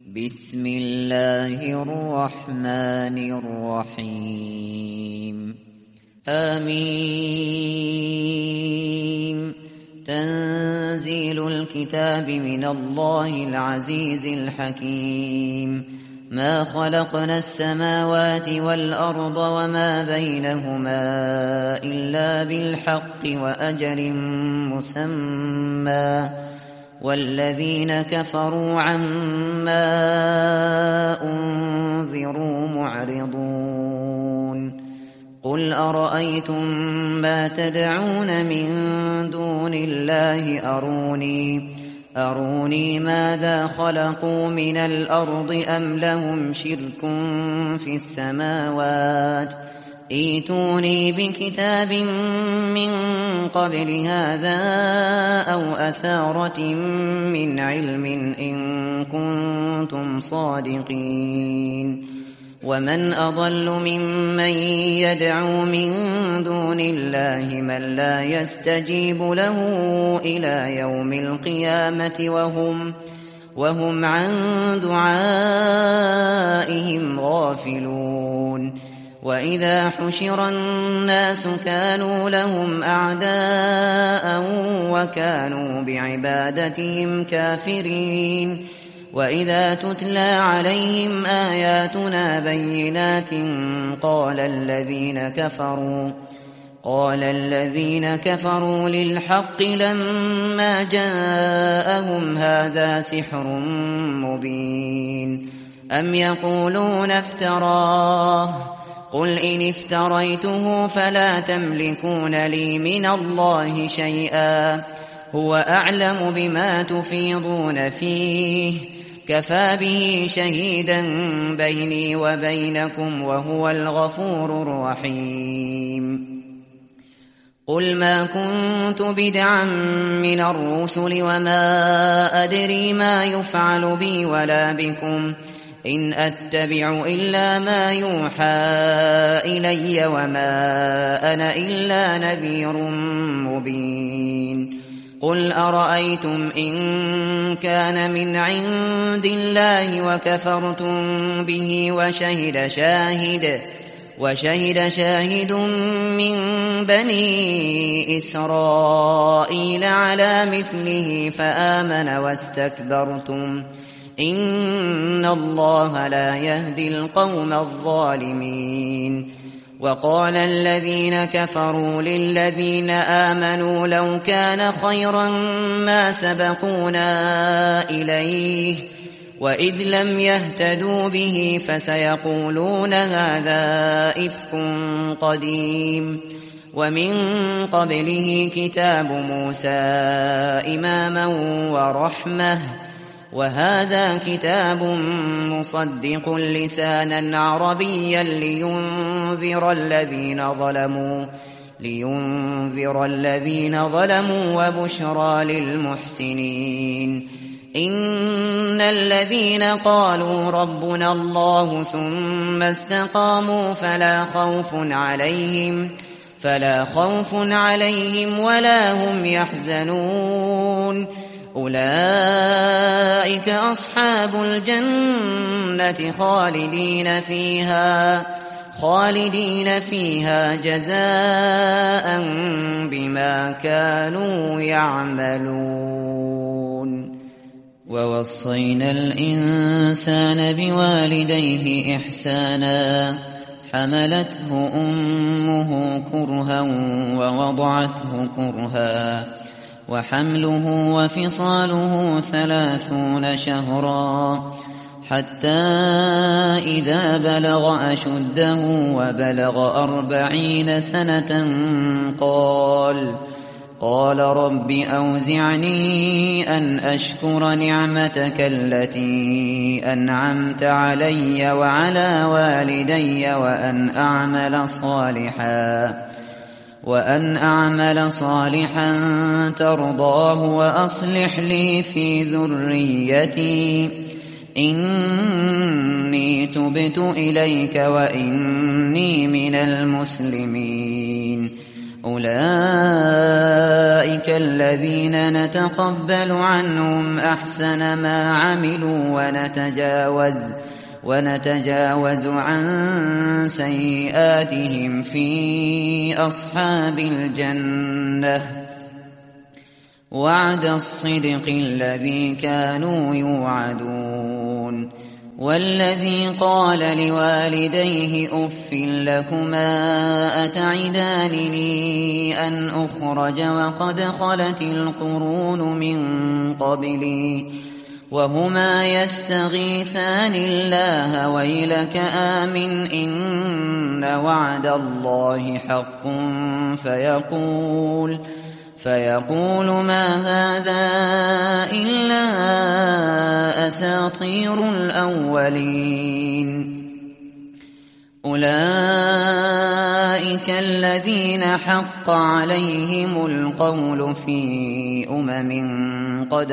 بسم الله الرحمن الرحیم. آمین. تنزیل الكتاب من الله العزیز الحکیم. ما خلقنا السماوات والأرض وما بينهما إلا بالحق وأجل مسمى والذين كفروا عما أنذروا معرضون. قل أرأيتم ما تدعون من دون الله أروني ماذا خلقوا من الأرض أم لهم شرك في السماوات ائتوني بكتاب من قبل هذا أو أثارة من علم إن كنتم صادقين. ومن أضل ممن يدعو من دون الله من لا يستجيب له إلى يوم القيامة وهم عن دعائهم غافلون. وإذا حشر الناس كانوا لهم أعداء وكانوا بعبادتهم كافرين. وإذا تتلى عليهم آياتنا بينات قال الذين كفروا للحق لما جاءهم هذا سحر مبين. أم يقولون افتراه قل إن افتريته فلا تملكون لي من الله شيئا هو أعلم بما تفيضون فيه كفى به شهيدا بيني وبينكم وهو الغفور الرحيم. قل ما كنت بدعا من الرسل وما أدري ما يفعل بي ولا بكم إن أتبع إلا ما يوحى إلي وما أنا إلا نذير مبين. قل أرأيتم إن كان من عند الله وكفرتم به وشهد شاهد من بني إسرائيل على مثله فآمن واستكبرتم إن الله لا يهدي القوم الظالمين. وقال الذين كفروا للذين آمنوا لو كان خيرا ما سبقونا إليه وإذ لم يهتدوا به فسيقولون هذا إفك قديم. ومن قبله كتاب موسى إماما ورحمة وهذا كتاب مصدق لسانا عربيا لينذر الذين ظلموا وبشرى للمحسنين. إن الذين قالوا ربنا الله ثم استقاموا فلا خوف عليهم ولا هم يحزنون. أولئك أصحاب الجنة خالدين فيها جزاء بما كانوا يعملون. ووصينا الإنسان بوالديه إحسانا حملته أمه كرها ووضعته كرها وحمله وفصاله 30 شهرا حتى إذا بلغ أشده وبلغ 40 سنة قال رب أوزعني أن أشكر نعمتك التي أنعمت علي وعلى والدي وأن أعمل صالحا ترضاه وأصلح لي في ذريتي إني تبت إليك وإني من المسلمين. أولئك الذين نتقبل عنهم أحسن ما عملوا ونتجاوز عن سيئاتهم في أصحاب الجنة وعد الصدق الذي كانوا يوعدون. والذي قال لوالديه أف لكما أتعدانني أن أخرج وقد خلت القرون من قبلي وهما يستغيثان الله ويلك آمن إن وعد الله حق فيقول ما هذا إلا أساطير الأولين. أولئك الذين حق عليهم القول في قد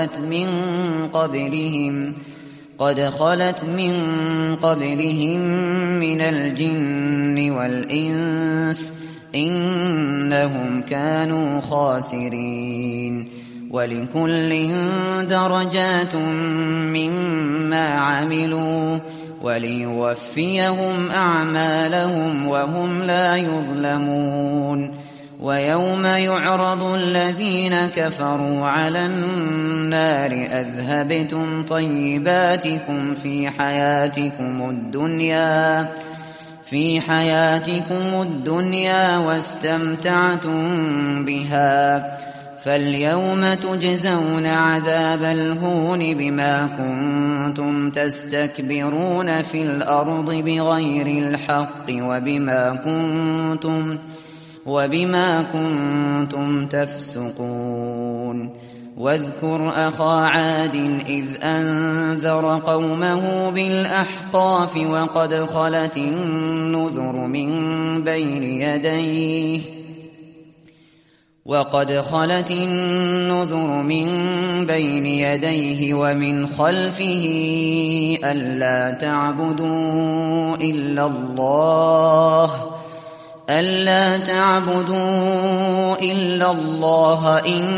خلت من قبلهم من الجن والإنس إنهم كانوا خاسرين. ولكل درجات مما عملوا وليوفيهم أعمالهم وهم لا يظلمون. ويوم يعرض الذين كفروا على النار أذهبتم طيباتكم في حياتكم الدنيا واستمتعتم بها فاليوم تجزون عذاب الهون بما كنتم تستكبرون في الأرض بغير الحق وبما كنتم تفسقون. واذكر أخا عاد إذ أنذر قومه بالأحقاف وقد خلت النذر من بين يديه ومن خلفه ألا تعبدوا إلا الله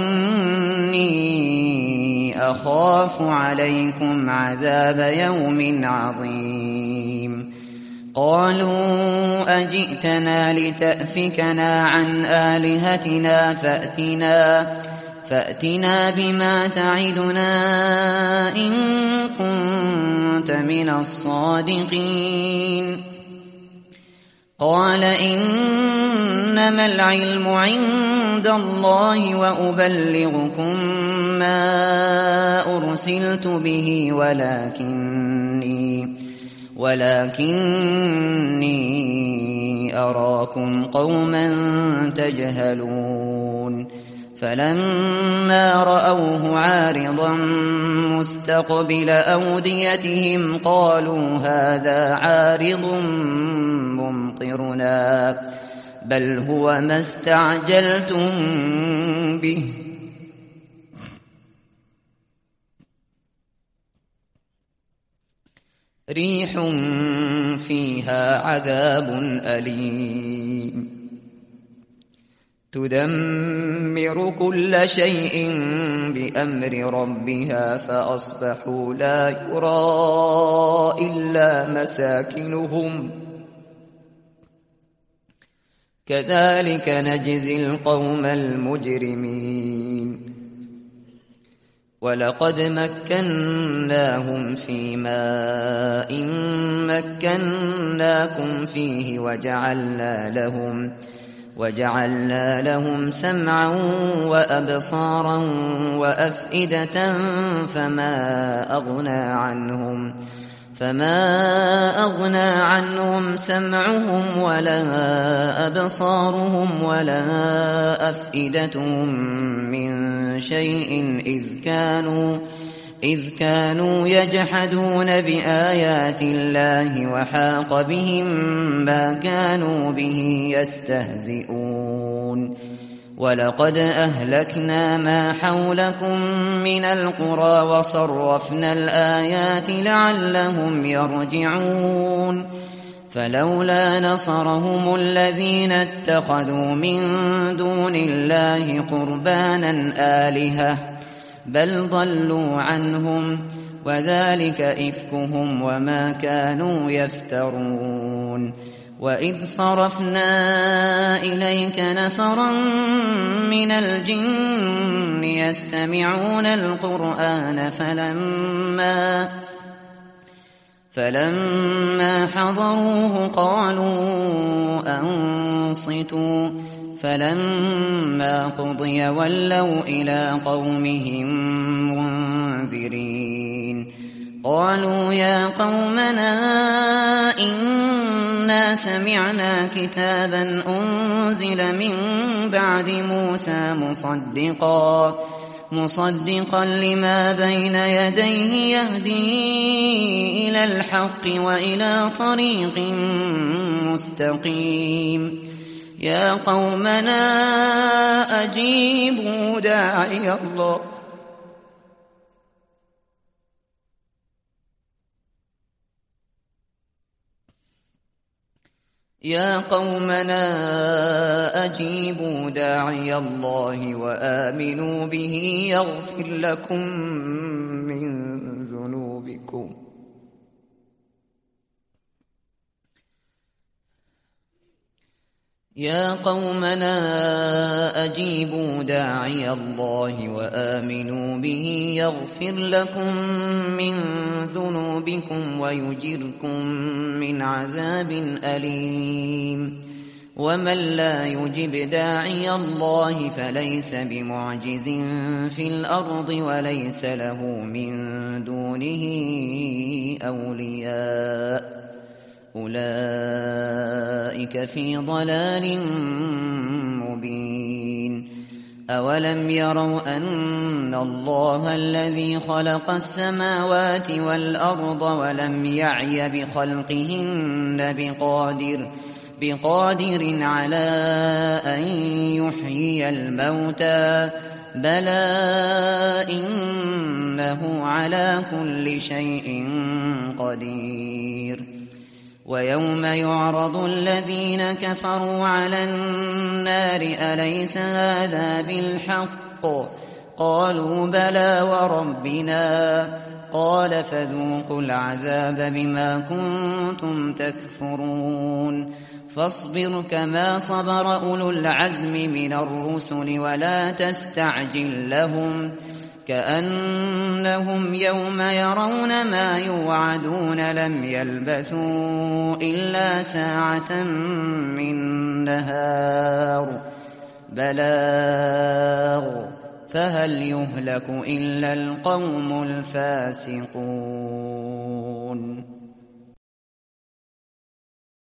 إني أخاف عليكم عذاب يوم عظيم. قالوا أجئتنا لتأفكنا عن آلهتنا فأتنا بما تعدنا إن كنت من الصادقين. قال إنما العلم عند الله وأبلغكم ما أرسلت به ولكني أراكم قوما تجهلون. فلما رأوه عارضا مستقبل أوديتهم قالوا هذا عارض ممطرنا بل هو ما استعجلتم به ريح فيها عذاب أليم تدمر كل شيء بأمر ربها فأصبحوا لا يرى إلا مساكنهم كذلك نجزي القوم المجرمين. ولقد مكناهم في ماء مكناكم فيه وجعلنا لهم سمعا وأبصارا وأفئدة فما أغنى عنهم سمعهم ولا أبصارهم ولا أفئدتهم من شيء إذ كانوا يجحدون بآيات الله وحاق بهم ما كانوا به يستهزئون. ولقد أهلكنا ما حولكم من القرى وصرفنا الآيات لعلهم يرجعون. فلولا نصرهم الذين اتخذوا من دون الله قربانا آلهة بل ضلوا عنهم وذلك إفكهم وما كانوا يفترون وإذ صرفنا إليك نفرا من الجن يستمعون القرآن فلما حضروه قالوا أنصتوا فلما قضي ولوا إلى قومهم منذرين قالوا يا قومنا إنا سمعنا كتابا أنزل من بعد موسى مصدقا لما بين يديه يهدي إلى الحق وإلى طريق مستقيم يا قومنا أجيبوا داعي الله وآمنوا به يغفر لكم من ذنوبكم يا قومنا أجيبوا داعي الله وآمنوا به يغفر لكم من ذنوبكم ويجركم من عذاب أليم ومن لا يجب داعي الله فليس بمعجز في الأرض وليس له من دونه أولياء أولئك في ضلال مبين أولم يروا أن الله الذي خلق السماوات والأرض ولم يعي بخلقهن بقادر على أن يحيي الموتى بلى إنه على كل شيء قدير ويوم يعرض الذين كفروا على النار أليس هذا بالحق قالوا بلى وربنا قال فذوقوا العذاب بما كنتم تكفرون فاصبر كما صبر أولو العزم من الرسل ولا تستعجل لهم كأنهم يوم يرون ما يوعدون لم يلبثوا إلا ساعة من نهار بلاغ فهل يهلك إلا القوم الفاسقون